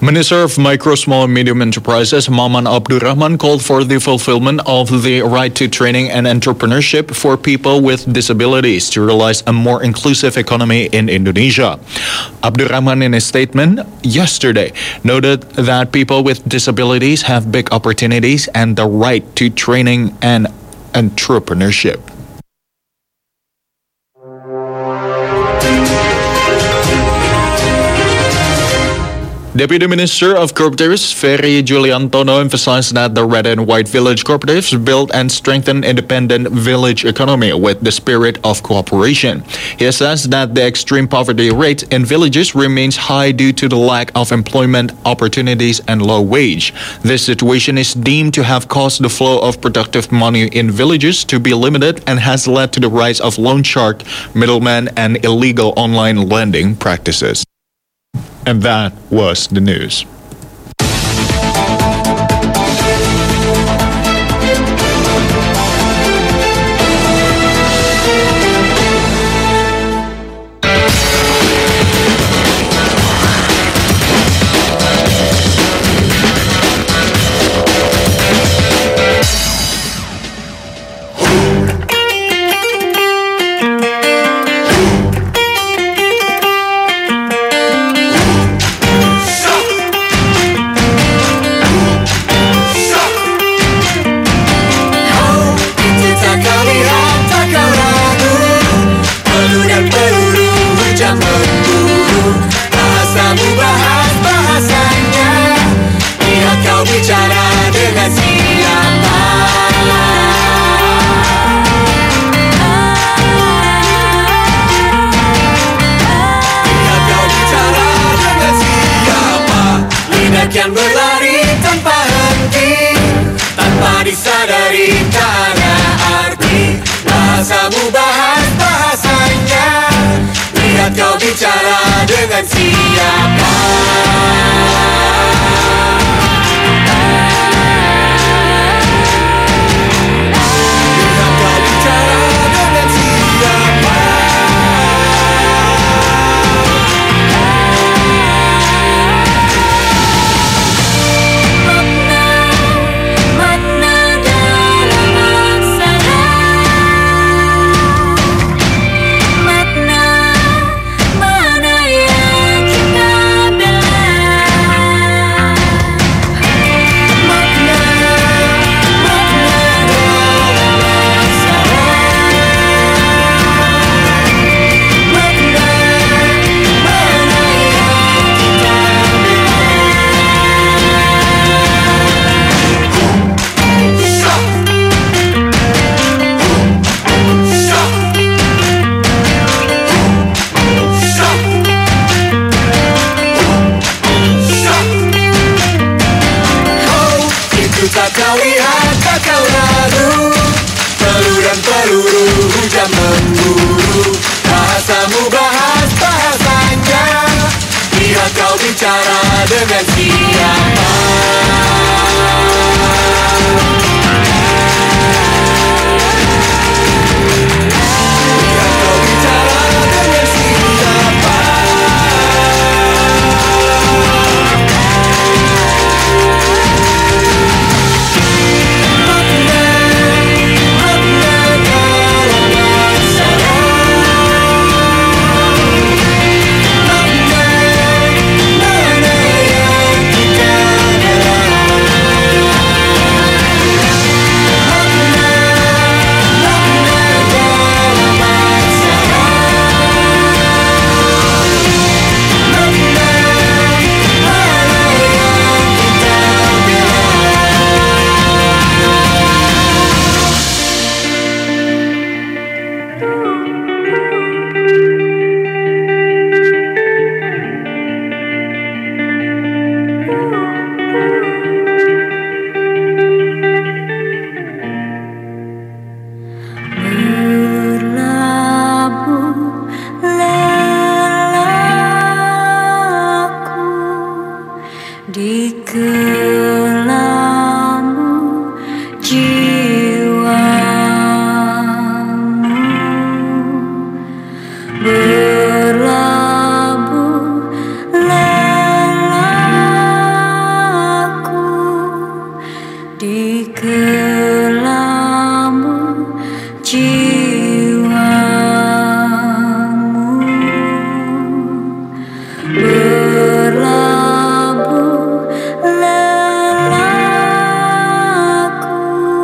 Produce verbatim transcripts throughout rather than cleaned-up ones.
Minister of Micro, Small and Medium Enterprises, Maman Abdurrahman, called for the fulfillment of the right to training and entrepreneurship for people with disabilities to realize a more inclusive economy in Indonesia. Abdurrahman, in a statement yesterday, noted that people with disabilities have big opportunities and the right to training and entrepreneurship. Deputy Minister of Cooperatives Ferry Juliantono emphasized that the Red and White Village Cooperatives build and strengthen independent village economy with the spirit of cooperation. He says that the extreme poverty rate in villages remains high due to the lack of employment opportunities and low wage. This situation is deemed to have caused the flow of productive money in villages to be limited and has led to the rise of loan shark, middlemen, and illegal online lending practices. And that was the news. Yang berlari tanpa henti, tanpa disadari tak ada arti. Bahasamu bahas bahasanya, lihat kau bicara dengan siapa. Lihat kau bicara dengan siapa. Tak kau lihat, tak kau ragu, peluru dan peluru hujan memburu. Bahasamu bahas bahasanya, lihat kau bicara dengan siapa. Lihat kau bicara dengan siapa. kelamu jiwamu berlabuh lelaku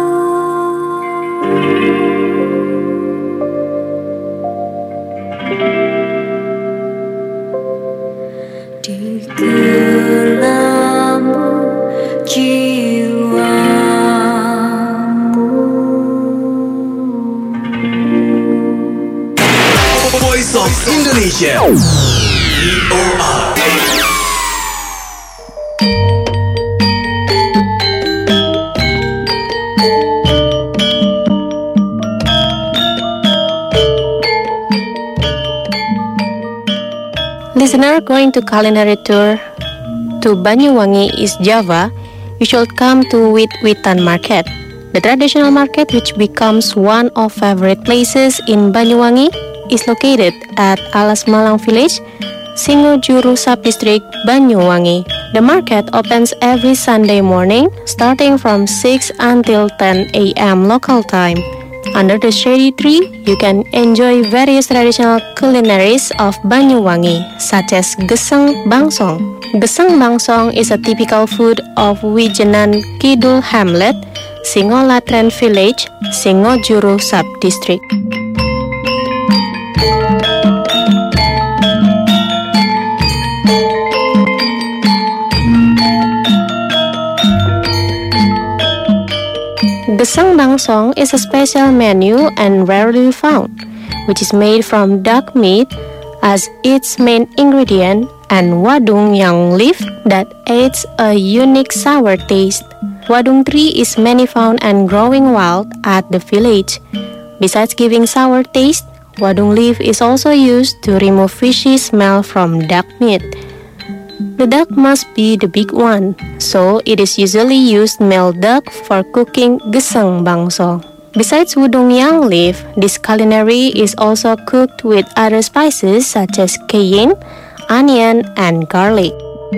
di kelamu jiwamu. Voice of Indonesia. V O R. Listener going to culinary tour to Banyuwangi, East Java, you should come to Wit-Witan Market. The traditional market, which becomes one of favorite places in Banyuwangi, is located at Alas Malang Village, Singojuru Subdistrict, Banyuwangi. The market opens every Sunday morning, starting from six until ten a m local time. Under the shady tree, you can enjoy various traditional culinaries of Banyuwangi, such as Geseng Bangsong. Geseng Bangsong is a typical food of Wijenan Kidul Hamlet, Singolatren Village, Singojuru Subdistrict. Geseng Bangsong is a special menu and rarely found, which is made from duck meat as its main ingredient and wadung yang leaf that adds a unique sour taste. Wadung tree is many found and growing wild at the village. Besides giving sour taste, wadung leaf is also used to remove fishy smell from duck meat. The duck must be the big one, so it is usually used male duck for cooking Geseng Bangsong. Besides wadung yang leaf, this culinary is also cooked with other spices such as cayenne, onion, and garlic.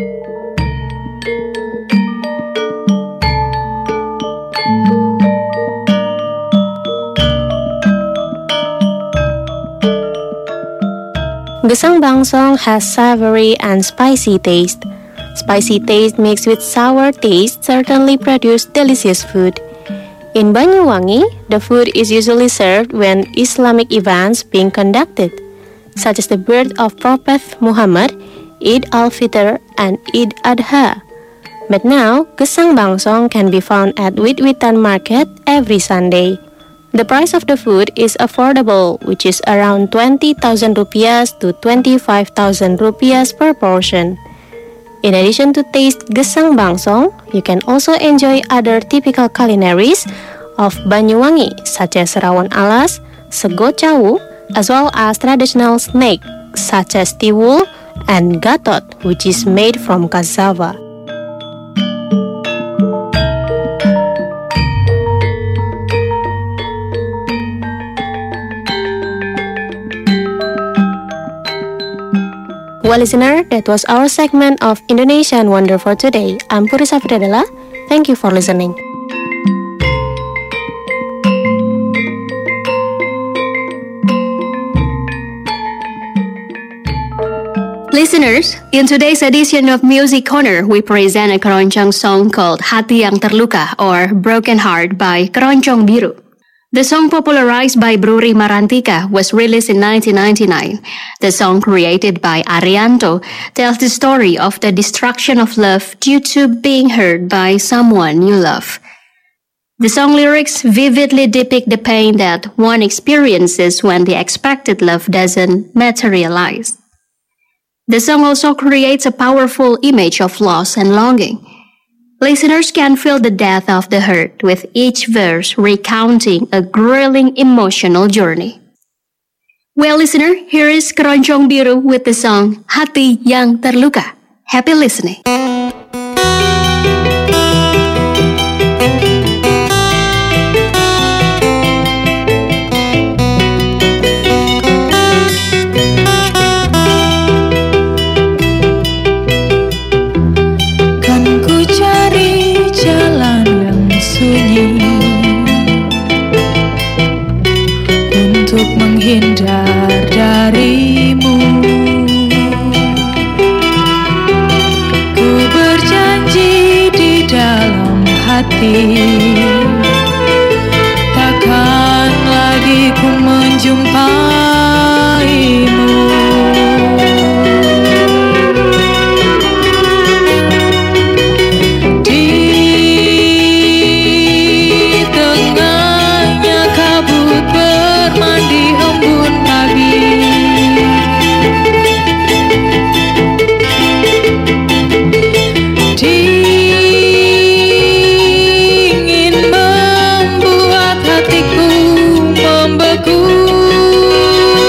Geseng Bangsong has savory and spicy taste. Spicy taste mixed with sour taste certainly produce delicious food. In Banyuwangi, the food is usually served when Islamic events being conducted, such as the birth of Prophet Muhammad, Eid al-Fitr, and Eid Adha. But now, Geseng Bangsong can be found at Wit-Witan Market every Sunday. The price of the food is affordable, which is around twenty thousand rupiahs to twenty-five thousand rupiahs per portion. In addition to taste Geseng Bangsong, you can also enjoy other typical culinaries of Banyuwangi, such as rawon alas, sego cawu, as well as traditional snack such as tiwul and gatot, which is made from cassava. Well, listener, that was our segment of Indonesian Wonder for today. I'm Puri Safridadela. Thank you for listening. Listeners, in today's edition of Music Corner, we present a keroncong song called Hati Yang Terluka or Broken Heart by Keroncong Biru. The song, popularized by Bruri Marantika, was released in nineteen ninety-nine. The song, created by Arianto, tells the story of the destruction of love due to being hurt by someone you love. The song lyrics vividly depict the pain that one experiences when the expected love doesn't materialize. The song also creates a powerful image of loss and longing. Listeners can feel the depth of the hurt, with each verse recounting a grueling emotional journey. Well, listener, here is Keroncong Biru with the song Hati Yang Terluka. Happy listening. Kan ku cari jalan yang sunyi hati. Takkan lagi ku menjumpaimu. Di tengahnya kabut bermandi embun pagi. Dingin membuat hatiku membeku.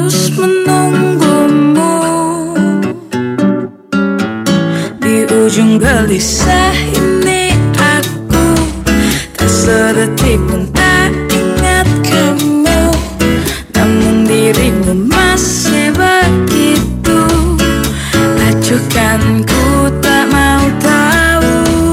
terus menunggumu di ujung gelisah ini. Aku tak sedetik pun tak ingat kamu, namun dirimu masih begitu acuhkan. Ku tak mau tahu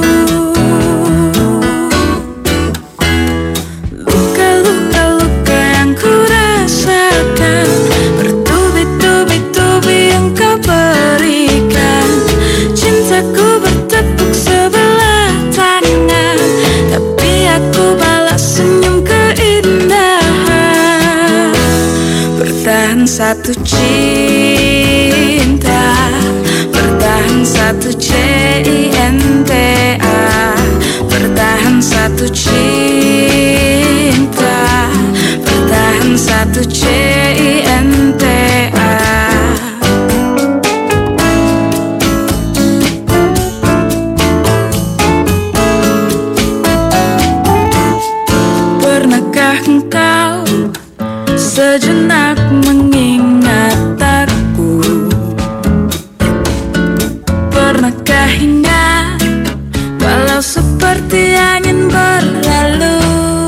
luka-luka-luka yang ku rasakan, bertubi-tubi-tubi yang kau berikan. Cintaku bertepuk sebelah tangan, tapi aku balas senyum keindahan. Bertahan satu cinta, bertahan satu C I N T A, bertahan satu cinta, bertahan satu C I N T A. Pernahkah engkau sejenak mengingat aku? Pernahkah ingat walau seperti angin berlalu?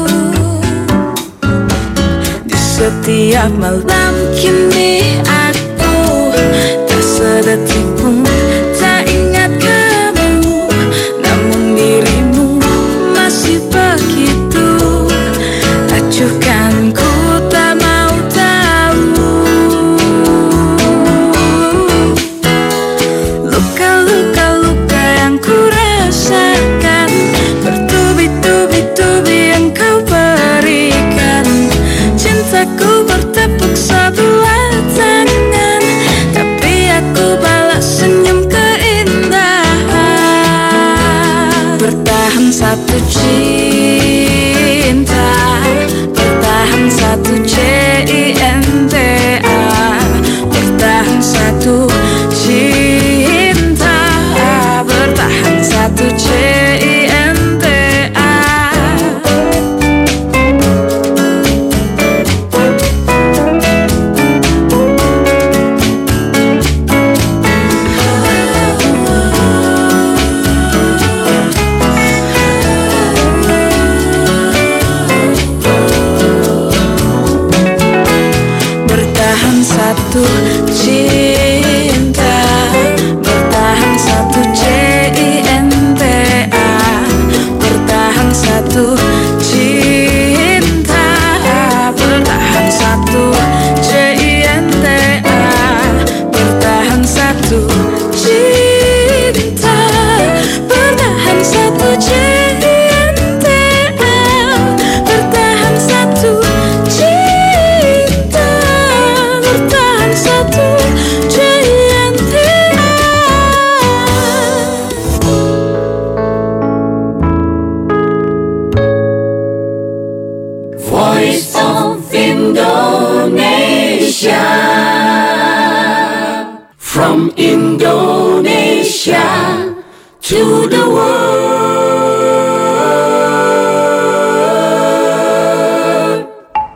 Di setiap malam kini aku tak sedetik pun tak ingat kamu, namun dirimu masih begitu acuhkan. Ku tak mau tahu luka-luka-luka yang ku rasakan, bertubi-tubi-tubi yang kau berikan. Cintaku bertepuk sebelah tangan, tapi aku balas senyum keindahan. Bertahan satu cinta, bertahan satu C I N T A, bertahan satu cinta, bertahan satu C I N T A. Bertahan satu cinta, bertahan satu C I N T A, bertahan satu cinta, bertahan satu C I N T A, bertahan satu cinta, bertahan satu C I N T A, bertahan satu cinta, bertahan satu C I N T A. Voice of Indonesia, from Indonesia to the world.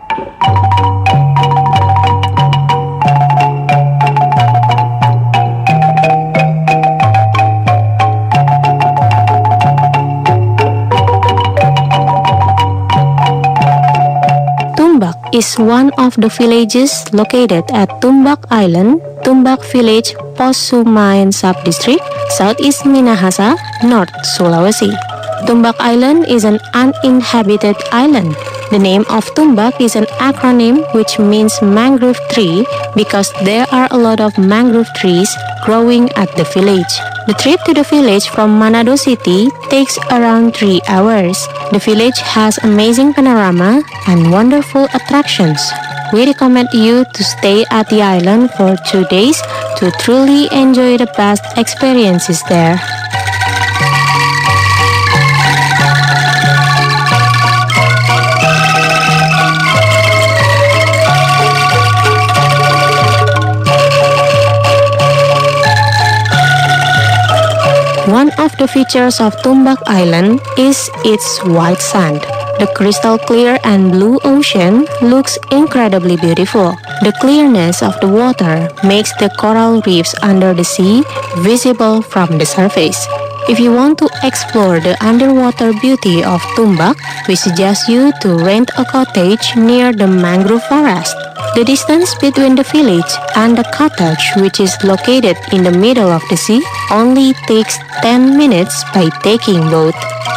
Tumbak is one of the villages located at Tumbak Island, Tumbak Village, Posumaen Subdistrict, Southeast Minahasa, North Sulawesi. Tumbak Island is an uninhabited island. The name of Tumbak is an acronym which means mangrove tree because there are a lot of mangrove trees growing at the village. The trip to the village from Manado City takes around three hours. The village has amazing panorama and wonderful attractions. We recommend you to stay at the island for two days to truly enjoy the best experiences there. One of the features of Tumbak Island is its white sand. The crystal clear and blue ocean looks incredibly beautiful. The clearness of the water makes the coral reefs under the sea visible from the surface. If you want to explore the underwater beauty of Tumbak, we suggest you to rent a cottage near the mangrove forest. The distance between the village and the cottage, which is located in the middle of the sea, only takes ten minutes by taking boat.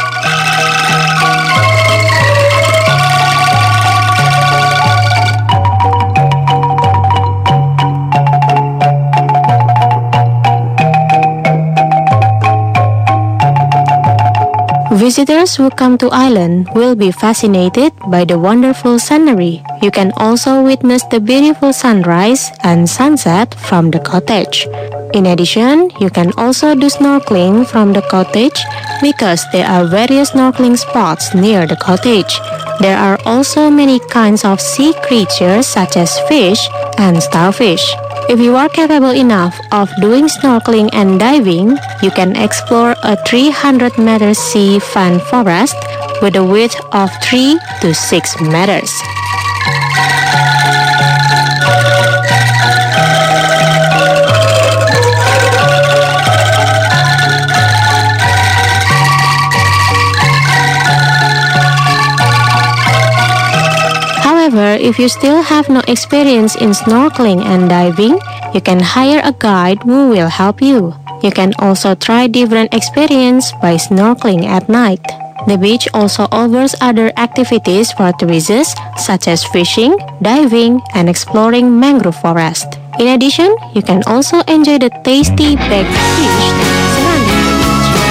Visitors who come to island will be fascinated by the wonderful scenery. You can also witness the beautiful sunrise and sunset from the cottage. In addition, you can also do snorkeling from the cottage because there are various snorkeling spots near the cottage. There are also many kinds of sea creatures such as fish and starfish. If you are capable enough of doing snorkeling and diving, you can explore a three hundred meter sea fan forest with a width of three to six meters. However, if you still have no experience in snorkeling and diving, you can hire a guide who will help you. You can also try different experience by snorkeling at night. The beach also offers other activities for tourists such as fishing, diving, and exploring mangrove forest. In addition, you can also enjoy the tasty baked fish surrounding the beach.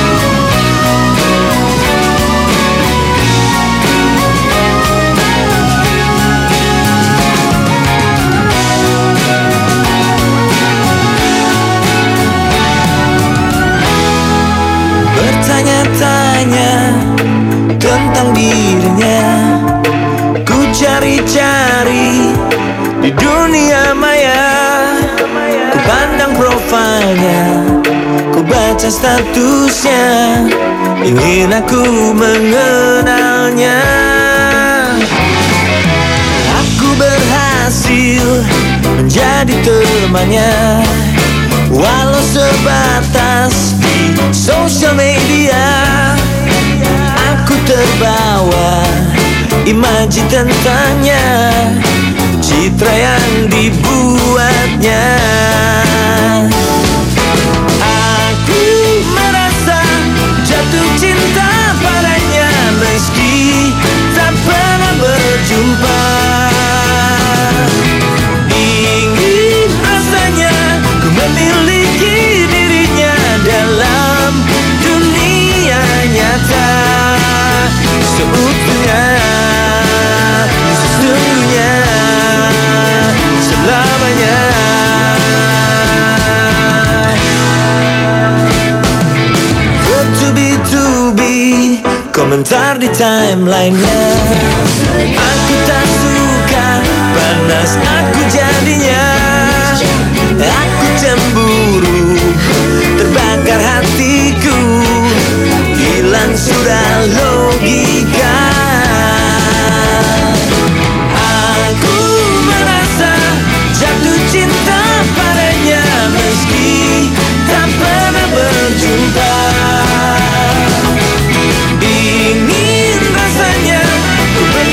Bertanya-tanya tentang dirinya, ku cari-cari di dunia maya. Ku pandang profilnya, ku baca statusnya, ingin aku mengenalnya. Aku berhasil menjadi temannya, walau sebatas di sosial media. Aku terbawa imaji tentangnya, citra yang dibuatnya. Aku merasa jatuh cinta padanya meski tak pernah berjumpa. Ingin rasanya ku memiliki dirinya dalam dunia nyata seutuhnya, sesungguhnya, selamanya. Bertubi-tubi komentar di timeline-nya. Aku tak suka panas aku jadinya. Aku cemburu, terbakar hatiku, hilang sudah logika. Aku merasa jatuh cinta padanya meski tak pernah berjumpa. Ingin rasanya ku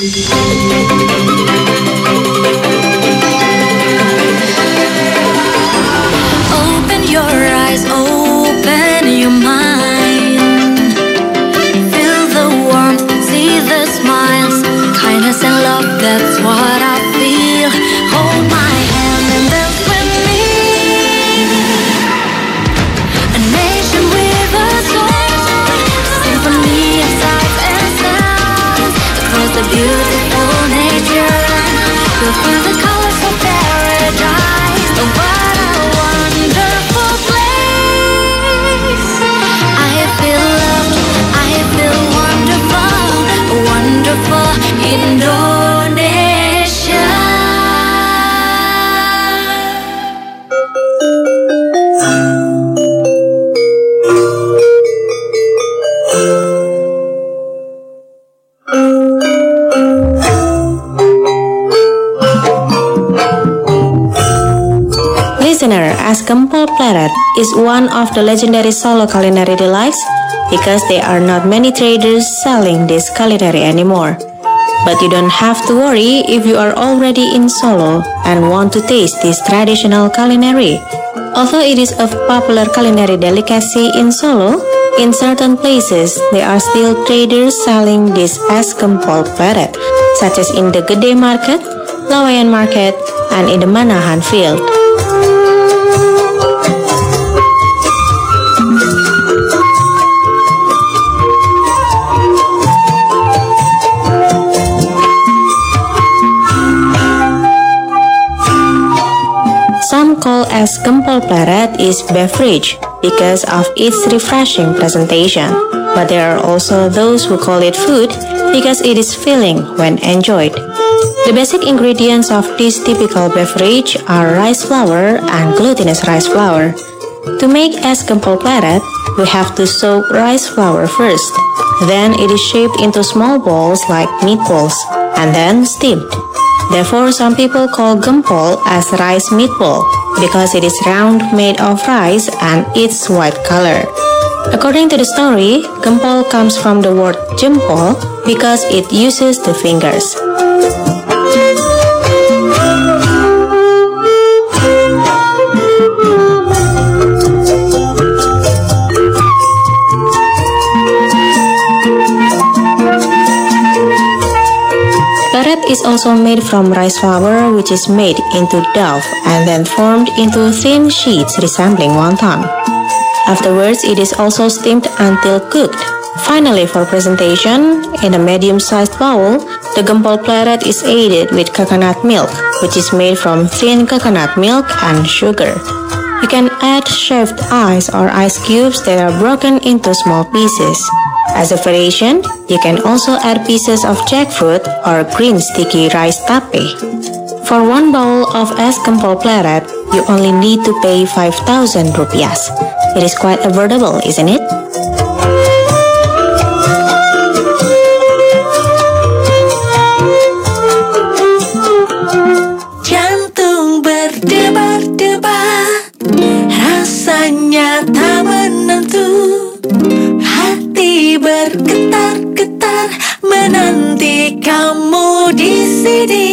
Open your eyes, open your mind. Feel the warmth, see the smiles, kindness and love, that's what I feel. Hold my hand and dance with me. A nation with a soul, symphony of sights and sounds. Across the beautiful nature, you'll feel the colors of paradise. Oh, what a wonderful place. I feel loved, I feel wonderful, wonderful Indonesia. Listener, as Gempol Pleret is one of the legendary Solo culinary delights because there are not many traders selling this culinary anymore. But you don't have to worry if you are already in Solo and want to taste this traditional culinary. Although it is a popular culinary delicacy in Solo, in certain places there are still traders selling this as Gempol Pleret, such as in the Gede Market, Lawayan Market, and in the Manahan Field. Some call as Gempol Pleret is beverage because of its refreshing presentation, but there are also those who call it food because it is filling when enjoyed. The basic ingredients of this typical beverage are rice flour and glutinous rice flour. To make es Gempol Pleret, we have to soak rice flour first. Then it is shaped into small balls like meatballs and then steamed. Therefore, some people call gempol as rice meatball because it is round, made of rice, and its white color. According to the story, gempol comes from the word jempol because it uses the fingers. Pleret is also made from rice flour, which is made into dough and then formed into thin sheets resembling wonton. Afterwards, it is also steamed until cooked. Finally, for presentation, in a medium-sized bowl, the Gempol Pleret is aided with coconut milk, which is made from thin coconut milk and sugar. You can add shaved ice or ice cubes that are broken into small pieces. As a variation, you can also add pieces of jackfruit or green sticky rice tape. For one bowl of es Gempol Pleret, you only need to pay five thousand rupiahs. It is quite affordable, isn't it? Jantung berdebar-debar, rasanya tak menentu. Hati bergetar-getar menanti kamu di sini.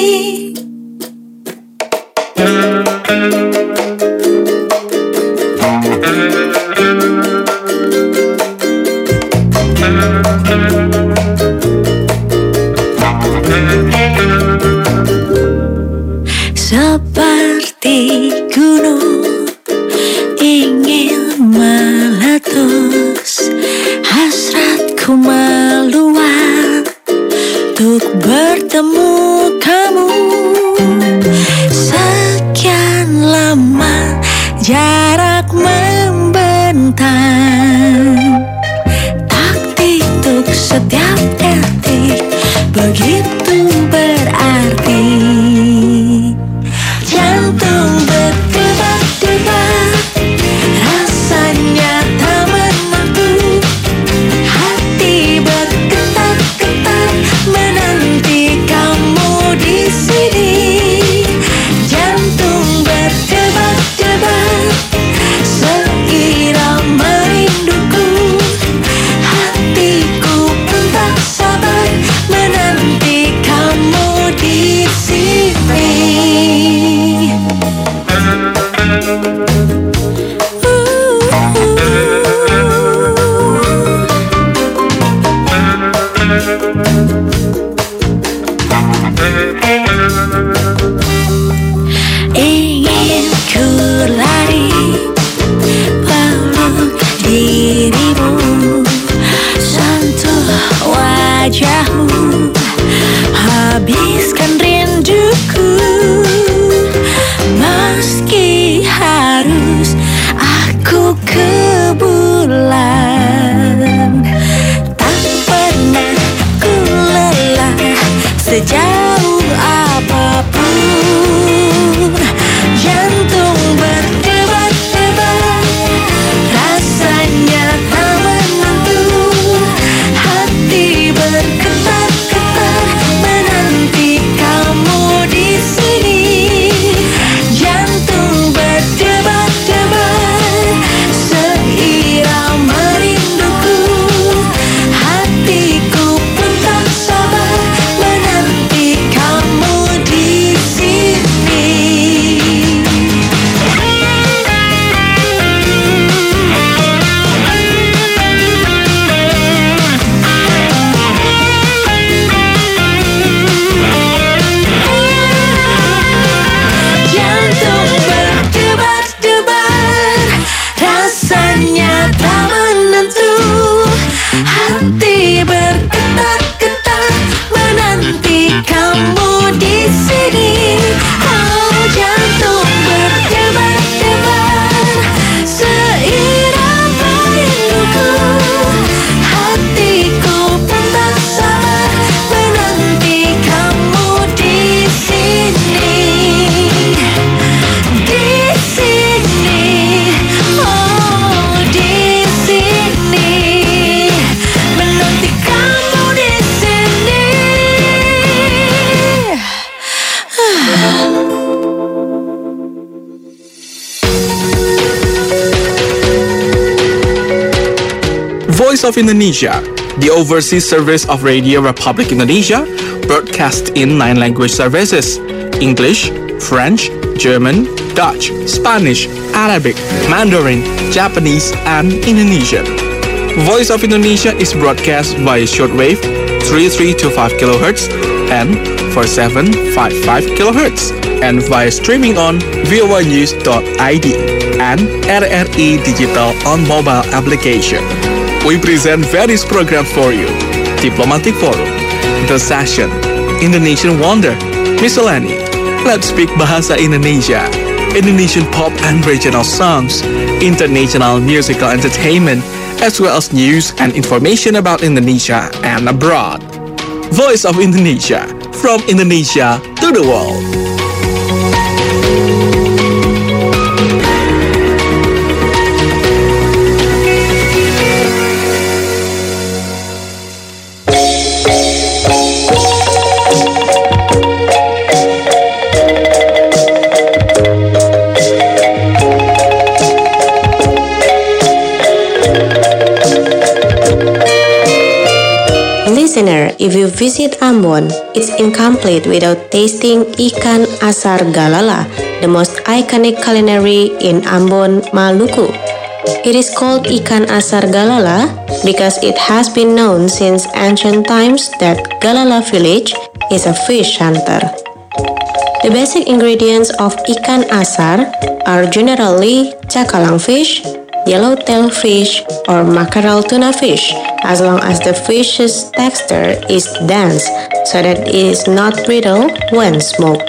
Seperti gunung ingin meletus, hasratku meluap untuk bertemu kamu. Sekian lama jarak membentang, taktik untuk setiap detik begitu berarti. Jantung berdebar-debar, rasanya tak menentu. Hati bergetar-getar menanti kamu di sini. Jantung berdebar-debar, seirama rinduku. Hatiku pun tak sabar menanti Ingin ku lari peluk dirimu, sentuh wajahmu, habiskan rinduku. Meski harus aku ke bulan, tak pernah ku lelah sejauh apapun. Jantung berdebar-debar, rasanya tak menentu. Hati bergetar-getar, menanti kamu di sini. Jantung berdebar-debar, seirama rinduku. Hatiku pun tak sabar, menanti kamu di sini. Jantung berdebar-debar, rasanya tak menentu. Hati bergetar-getar, menanti kamu di sini. Oh, jantung berdebar-debar, seirama rinduku. Hatiku pun tak sabar, menanti kamu di sini. Di sini, oh di sini, menanti kamu di sini. Voice of Indonesia, the overseas service of Radio Republic Indonesia, broadcast in nine language services: English, French, German, Dutch, Spanish, Arabic, Mandarin, Japanese, and Indonesian. Voice of Indonesia is broadcast via shortwave three three two five kilohertz and four seven five five kilohertz, and via streaming on voa news dot i d and R R I Digital on mobile application. We present various programs for you: Diplomatic Forum, The Session, Indonesian Wonder, Miscellany, Let's Speak Bahasa Indonesia, Indonesian pop and regional songs, international musical entertainment, as well as news and information about Indonesia and abroad. Voice of Indonesia, from Indonesia to the world. Listener, if you visit Ambon, it's incomplete without tasting ikan asar galala, the most iconic culinary in Ambon, Maluku. It is called ikan asar galala because it has been known since ancient times that Galala village is a fish hunter. The basic ingredients of ikan asar are generally cakalang fish, yellowtail fish, or mackerel tuna fish, as long as the fish's texture is dense so that it is not brittle when smoked.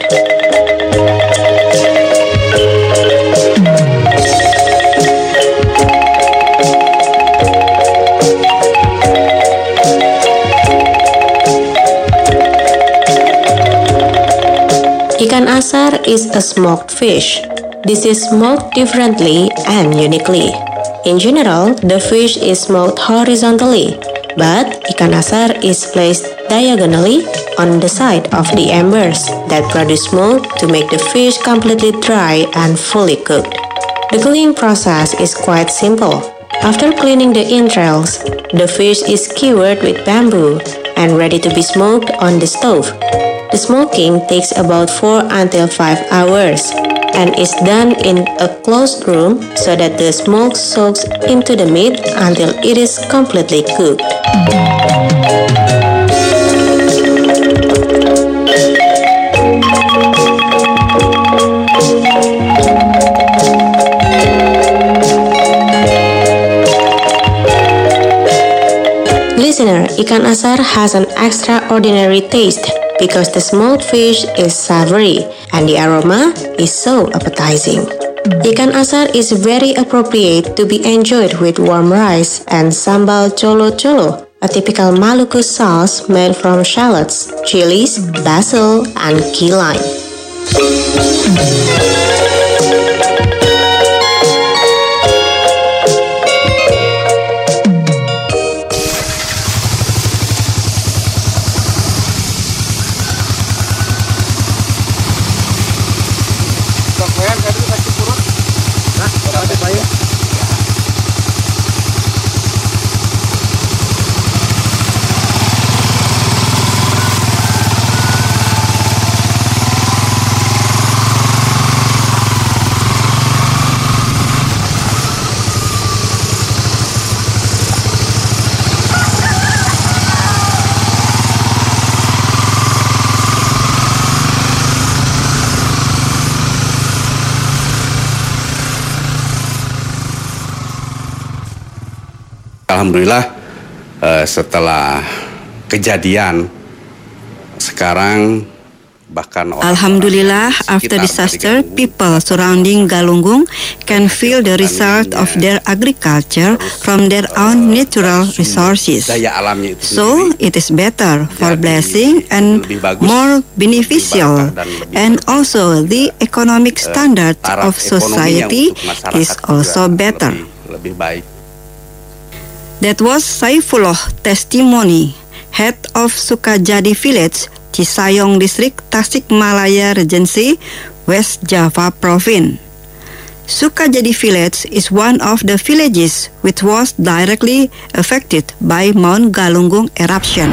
Ikan asar is a smoked fish. This is smoked differently and uniquely. In general, the fish is smoked horizontally, but ikan asar is placed diagonally on the side of the embers that produce smoke to make the fish completely dry and fully cooked. The cooking process is quite simple. After cleaning the entrails, the fish is skewered with bamboo and ready to be smoked on the stove. The smoking takes about four until five hours and is done in a closed room so that the smoke soaks into the meat until it is completely cooked. Ikan asar has an extraordinary taste because the smoked fish is savory and the aroma is so appetizing. Ikan asar is very appropriate to be enjoyed with warm rice and sambal colo-colo, a typical Maluku sauce made from shallots, chilies, basil, and key lime. Alhamdulillah eh, setelah kejadian sekarang bahkan orang Alhamdulillah, after disaster, people surrounding Galunggung can feel the result of their agriculture from their own natural resources. So, it is better for blessing and more beneficial, and also the economic standard of society is also better. Lebih baik. That was Saifullah testimony, head of Sukajadi village, Cisayong district, Tasikmalaya Regency, West Java province. Sukajadi village is one of the villages which was directly affected by Mount Galunggung eruption.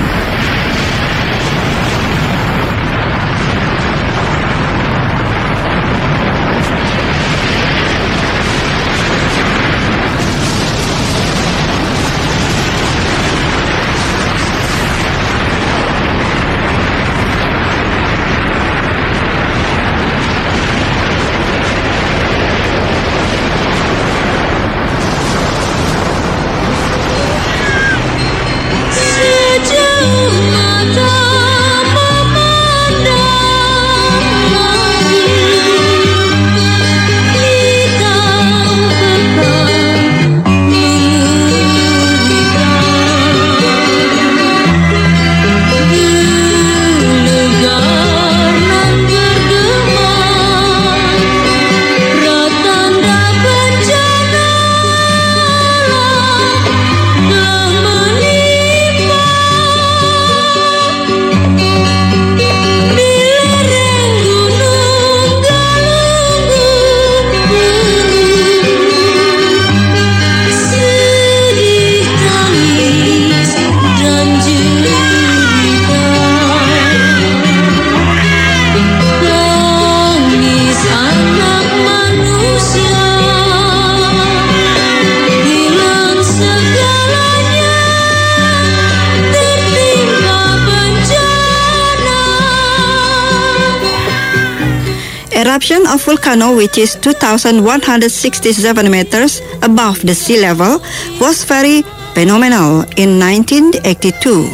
Eruption of volcano, which is two thousand one hundred sixty-seven meters above the sea level, was very phenomenal in nineteen eighty-two.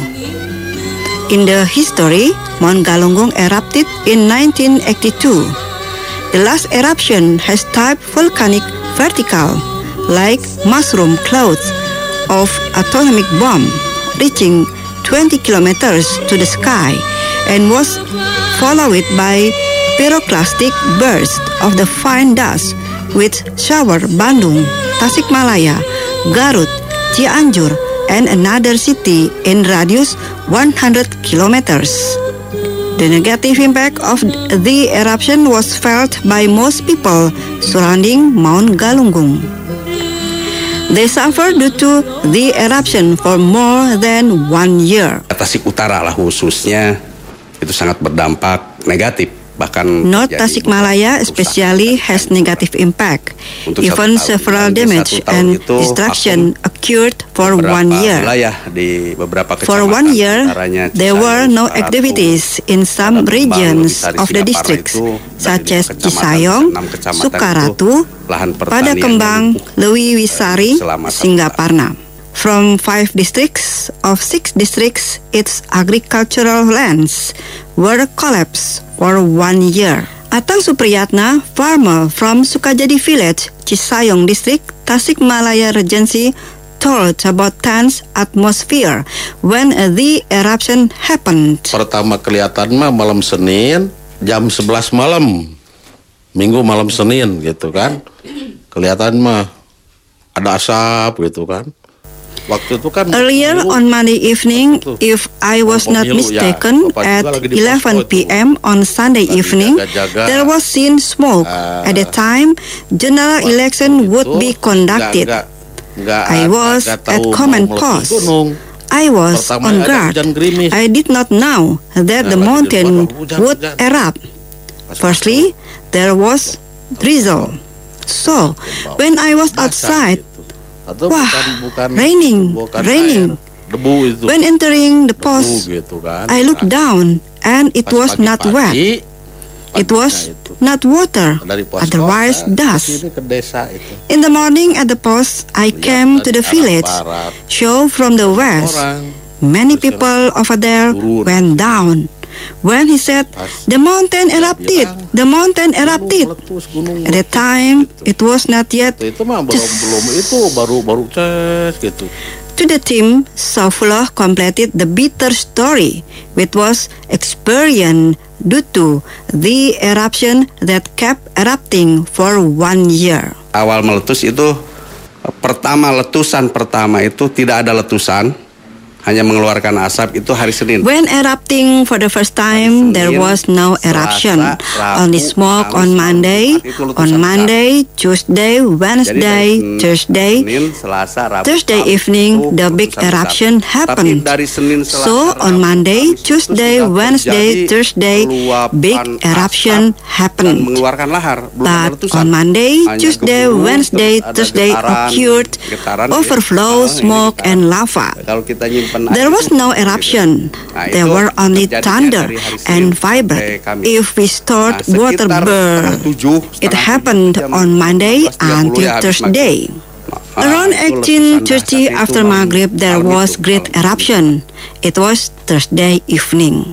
In the history, Mount Galunggung erupted in nineteen eighty-two. The last eruption has type volcanic vertical, like mushroom clouds of atomic bomb, reaching twenty kilometers to the sky, and was followed by pyroclastic burst of the fine dust which showered Bandung, Tasikmalaya, Garut, Cianjur, and another city in radius one hundred kilometers. The negative impact of the eruption was felt by most people surrounding Mount Galunggung. They suffered due to the eruption for more than one year. Tasik Utara lah khususnya itu sangat berdampak negatif. North Tasikmalaya especially has negative impact. Even several damage and destruction occurred for one year. For one year, there were no activities in some regions of the districts, such as Cisayong, Sukaratu, Padakembang, Lewi Wisari, Singaparna. From five districts of six districts, its agricultural lands were collapsed for one year. Atang Supriyatna, farmer from Sukajadi village, Cisayong district, Tasikmalaya Regency, told about tense atmosphere when the eruption happened. Pertama kelihatan mah malam Senin jam sebelas malam, Minggu malam Senin gitu kan, kelihatan mah ada asap gitu kan. Waktu itu kan earlier on Monday evening, if I was not mistaken, at eleven p.m. on Sunday evening, there was seen smoke. At the time, general election would be conducted. I was at command post. I was on guard. I did not know that the mountain would erupt. Firstly, there was drizzle. So, when I was outside, wah, raining, raining. When entering the post, I looked down and it was not wet. It was not water, otherwise dust. In the morning at the post, I came to the village, show from the west. Many people over there went down. When he said, the mountain erupted, the mountain erupted. At the time, it was not yet. To the team, Saifullah completed the bitter story, which was experienced due to the eruption that kept erupting for one year. Awal meletus itu, pertama letusan pertama itu tidak ada letusan, hanya mengeluarkan asap, itu hari Senin. When erupting for the first time, there was no eruption. Only smoke on Monday, on Monday, Tuesday, Wednesday, Thursday. Thursday evening, the big eruption happened. So on Monday, Tuesday, Wednesday, Thursday, big eruption happened. But on Monday, Tuesday, Wednesday, Thursday occurred overflow, smoke, and lava. There was no eruption. There were only thunder and vibrate. If we stored water burn, it happened on Monday until Thursday. Around eighteen thirty after Maghrib, there was great eruption. It was Thursday evening.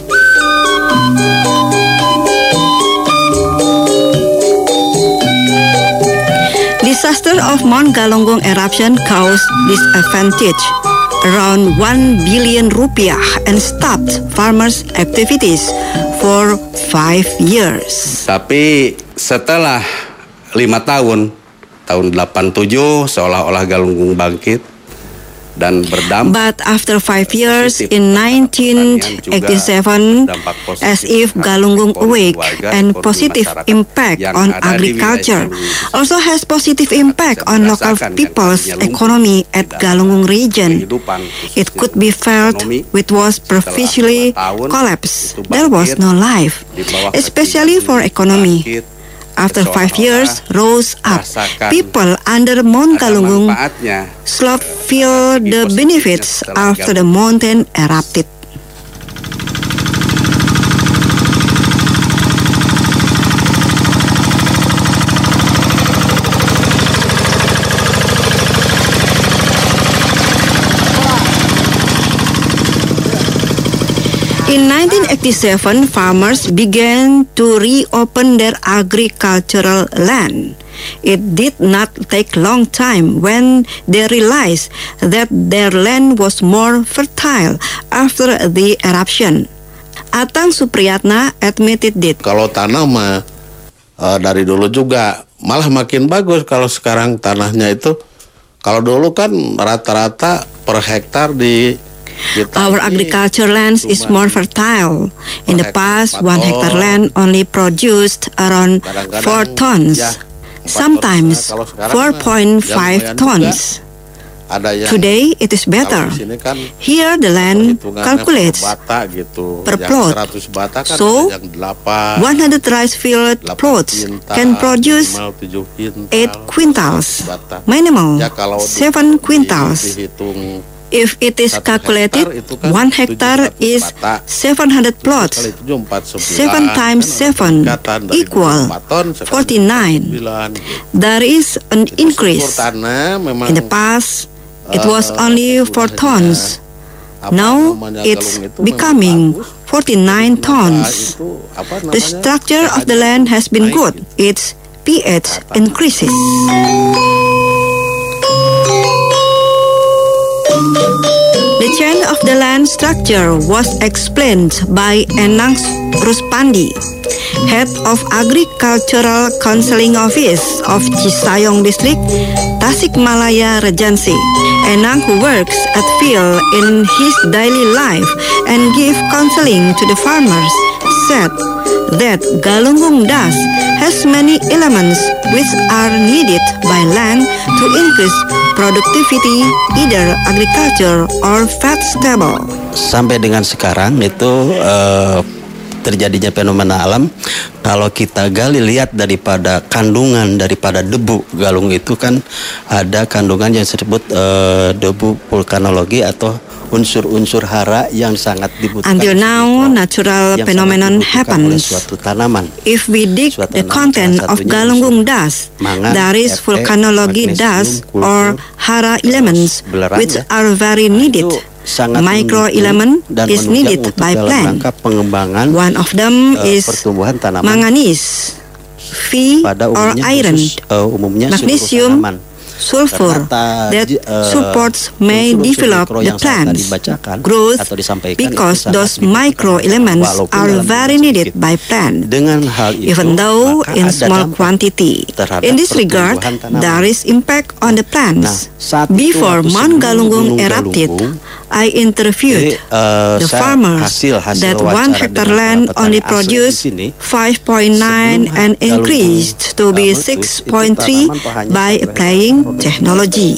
Disaster of Mount Galunggung eruption caused disadvantage around one billion rupiah and stopped farmers' activities for five years. Tapi setelah lima tahun, tahun delapan puluh tujuh seolah-olah Galunggung bangkit dan berdampak. But after five years in nineteen eighty-seven, as if Galunggung awake and positive impact on agriculture, also has positive impact on local people's economy at Galunggung region. It could be felt which was previously collapsed. There was no life, especially for economy. After five years, rose up. People under Mount Galunggung slope feel the benefits after the mountain erupted. In nineteen eighty-seven, farmers began to reopen their agricultural land. It did not take long time when they realized that their land was more fertile after the eruption. Atang Supriyatna admitted it. Kalau tanah mah uh, dari dulu juga malah makin bagus. Kalau sekarang tanahnya itu, kalau dulu kan rata-rata per hektar di Our agriculture lands is more fertile. In the past, one hectare land only produced around four tons, sometimes four point five tons. Today, it is better. Here, the land calculates per plot. So, one hundred rice field plots can produce eight quintals, minimal seven quintals. If it is calculated, one hectare is seven hundred plots. Seven times seven equal forty-nine. There is an increase. In the past, it was only four tons. Now it's becoming forty-nine tons. The structure of the land has been good. Its pH increases. The change of the land structure was explained by Enang Ruspandi, head of Agricultural Counseling Office of Cisayong District, Tasikmalaya Regency. Enang, who works at field in his daily life and give counseling to the farmers, said that Galunggung dust has many elements which are needed by land to increase productivity, either agriculture or vegetable. Sampai dengan sekarang itu uh, terjadinya fenomena alam. Kalau kita gali lihat daripada kandungan daripada debu galung itu kan ada kandungan yang disebut uh, debu vulkanologi atau unsur-unsur hara yang sangat dibutuhkan. Until now, natural phenomenon happens. Suatu tanaman. If we dig the content of Galunggung dust, there is volcanology dust or hara elements which are very needed. Micro element is needed by plant. One of them is manganese, Fe or iron, magnesium, sulfur that supports may develop the plant's growth because those micro elements are very needed by plant, even though in small quantity. In this regard, there is impact on the plants. Before Mount Galunggung erupted, I interviewed the farmers that one hectare land only produced five point nine and increased to be six point three by applying technology.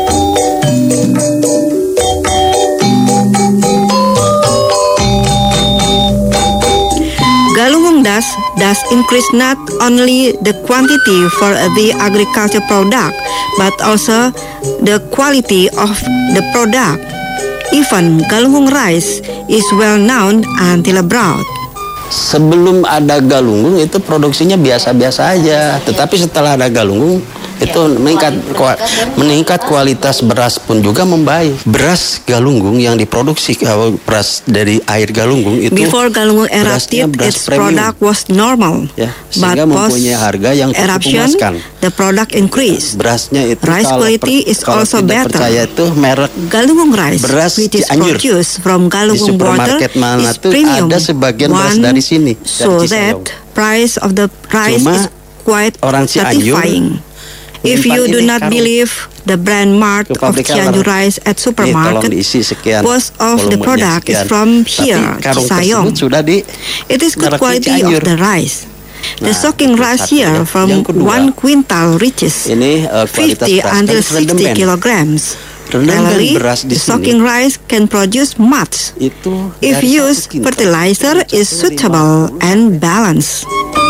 Galunggung dust does increase not only the quantity for the agriculture product, but also the quality of the product. Even Galunggung rice is well known until abroad. Sebelum ada Galunggung itu produksinya biasa-biasa aja, tetapi setelah ada Galunggung itu meningkat meningkat kualitas beras pun juga membaik. Beras Galunggung yang diproduksi beras dari air Galunggung itu before Galunggung erupted, its product was normal, ya, but post harga yang eruption the product increased. Berasnya itu rice quality is also better. Percaya itu merek Galunggung rice beras which is Cianjur produced from Galunggung water is premium. Ada sebagian beras dari sini, so dari that price of the rice Cuma is quite orang Cianjur, satisfying. If you do not believe the brand mark of Cianjur rice at supermarket, most of the product is from here, Cisayong. It is good quality of the rice. The soaking rice here from one quintal reaches fifty until sixty kilograms. Generally, the soaking rice can produce much if used fertilizer is suitable and balanced.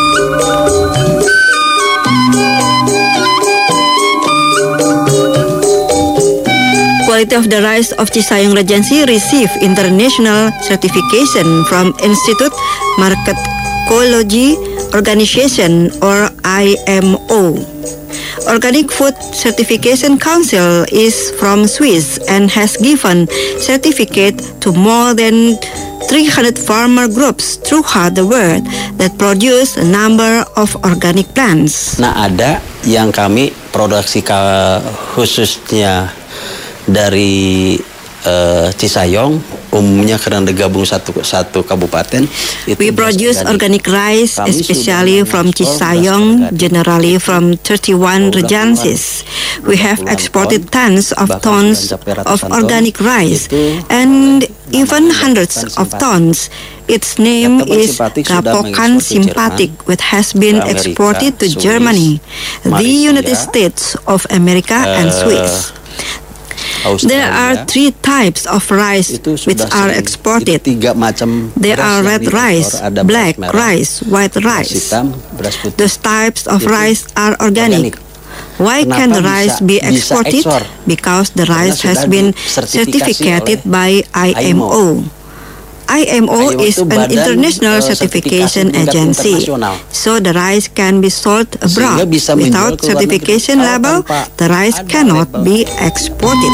Quality of the rice of Cisayong Regency received international certification from Institute Marketology Organization or I M O. Organic Food Certification Council is from Swiss and has given certificate to more than three hundred farmer groups throughout the world that produce a number of organic plants. Nah, ada yang kami produksi khususnya dari uh, Cisayong, umumnya karena digabung satu satu kabupaten. We produce organic rice, especially from Cisayong, generally from thirty-one regencies. We have exported tons of tons of organic rice and even hundreds of tons. Its name is Rapokan Simpatic, which has been exported to Germany, the United States of America, and Swiss. There are three types of rice which are exported. There are red rice, black rice, white rice. Those types of rice are organic. Why can the rice be exported? Because the rice has been certificated by I M O. I M O is an international certification agency, so the rice can be sold abroad. Without certification label, the rice cannot be exported.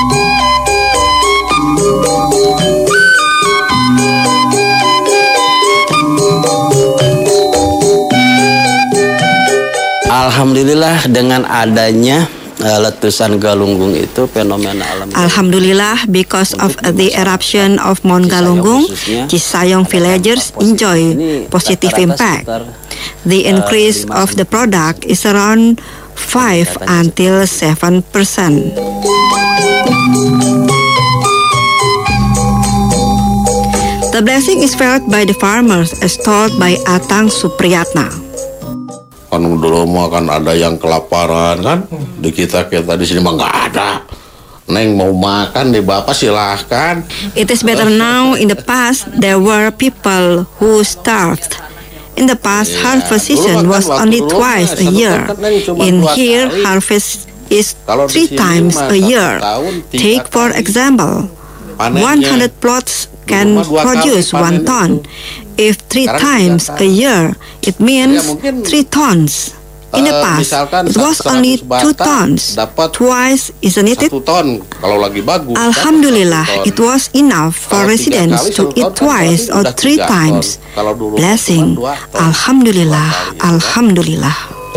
Alhamdulillah dengan adanya uh, letusan Galunggung itu fenomena alam. Alhamdulillah, because of the eruption of Mount Galunggung, Cisayong villagers enjoy positive impact. The increase of the product is around five until seven percent. The blessing is felt by the farmers as told by Atang Supriyatna. Kan dulu mah kan ada yang kelaparan kan, di kita kita di sini mah nggak ada. Neng mau makan di bapak silahkan. It is better now. In the past there were people who starved. In the past yeah. harvest season was only twice a year. In here harvest is three times a year. Take for example, one hundred plots can produce one ton. If three times a year, it means three tons. In the past, it was only two tons. Twice, isn't it? Alhamdulillah, it was enough for residents to eat twice or three times. Blessing. Alhamdulillah, Alhamdulillah.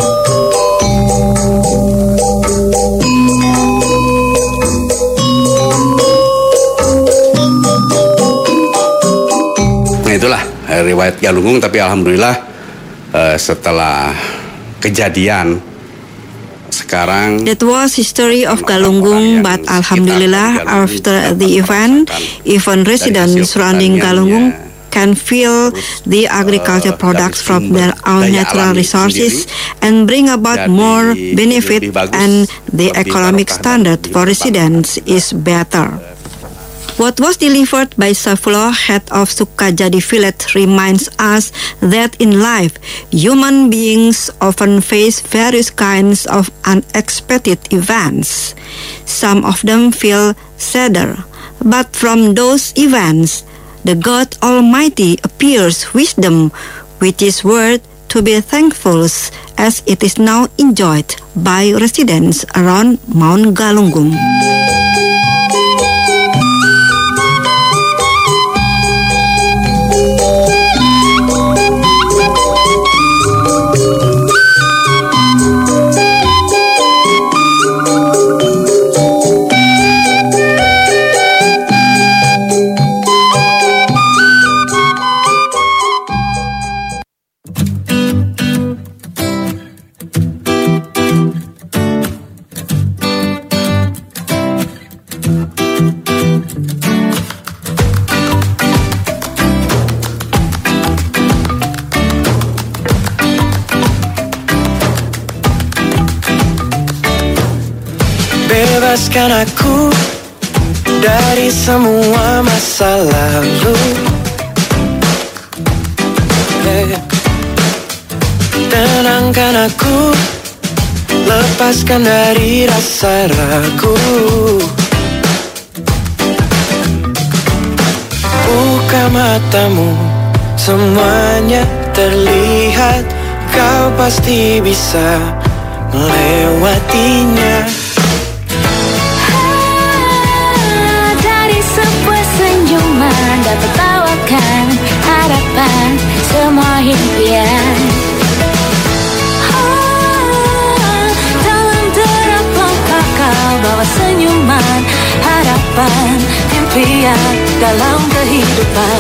Itulah riwayat Galunggung, tapi alhamdulillah uh, setelah kejadian sekarang that was history of Galunggung, but alhamdulillah after the event, even residents surrounding Galunggung can feel the agriculture products from their own natural resources and bring about more benefit, and the economic standard for residents is better. What was delivered by Saifullah, head of Sukajadi village, reminds us that in life, human beings often face various kinds of unexpected events. Some of them feel sadder, but from those events, the God Almighty appears wisdom, which is worth to be thankful, as it is now enjoyed by residents around Mount Galunggung. Bebaskan aku dari semua masa lalu, hey. Tenangkan aku, lepaskan dari rasa ragu. Buka matamu, semuanya terlihat. Kau pasti bisa melewatinya. Dapat tawarkan harapan semua impian. Oh, dalam derap langkah kau bawa senyuman, harapan, impian dalam kehidupan.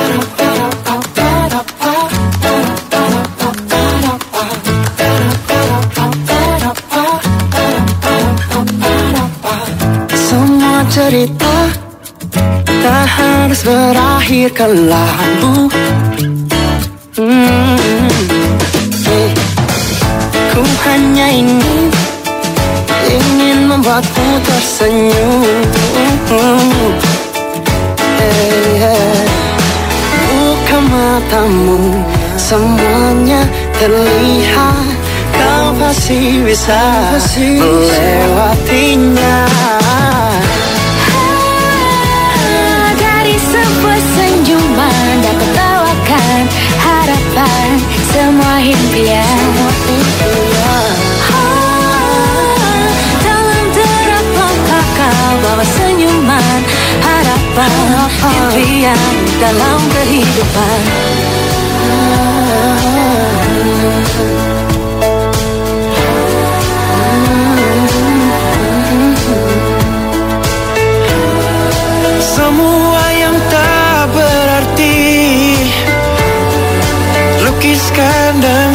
Semua cerita tak harus berakhir kelabu. hmm. hey. Ku hanya ingin Ingin membuatmu tersenyum. hey, hey. Buka matamu, semuanya terlihat. Kau pasti bisa melewatinya. Sebuah senyum dalam kehidupan. Semua yang tak berarti lukiskan dan